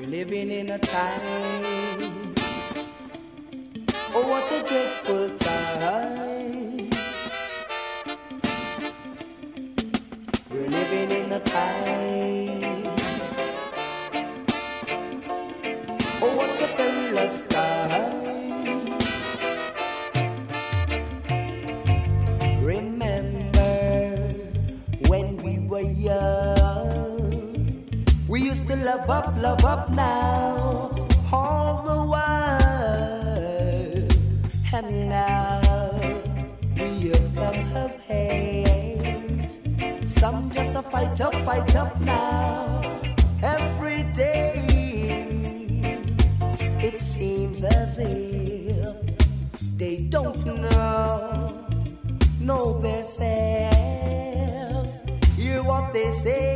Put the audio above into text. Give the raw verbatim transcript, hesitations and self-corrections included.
We're living in a time. Oh, what a dreadful time. We're living in a time. Oh, what a perilous time. Remember when we were young, we used to love up, love up now, all the while. And now we have come of hate. Some just a fight up, fight up now, every day. It seems as if they don't know, know themselves. Hear what they say.